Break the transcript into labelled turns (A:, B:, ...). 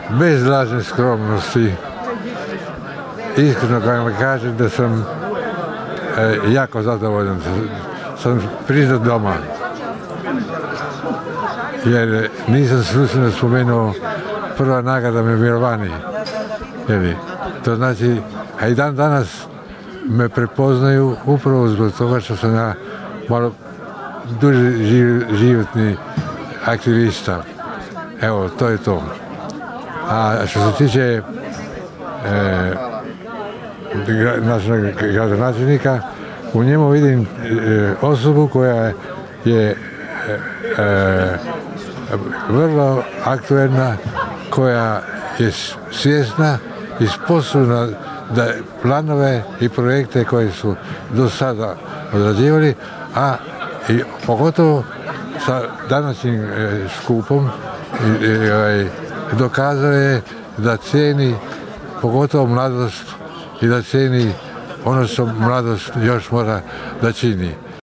A: bez lažne skromnosti, iskreno vam kažem da sam jako zadovoljan, sam priznat doma. Jer nisam slučajno spomenuo prva nagrada me Mirovani. To znači, a i dan danas me prepoznaju upravo zbog toga što sam ja malo duži životni aktivista. Evo, to je to. A što se tiče našeg gradonačelnika, u njemu vidim osobu koja je vrlo aktuelna, koja je svjesna i sposobna da planove i projekte koje su do sada odrađivali, a i pogotovo sa današnjim skupom dokazao je da cijeni pogotovo mladost i da cijeni ono što mladost još mora da čini.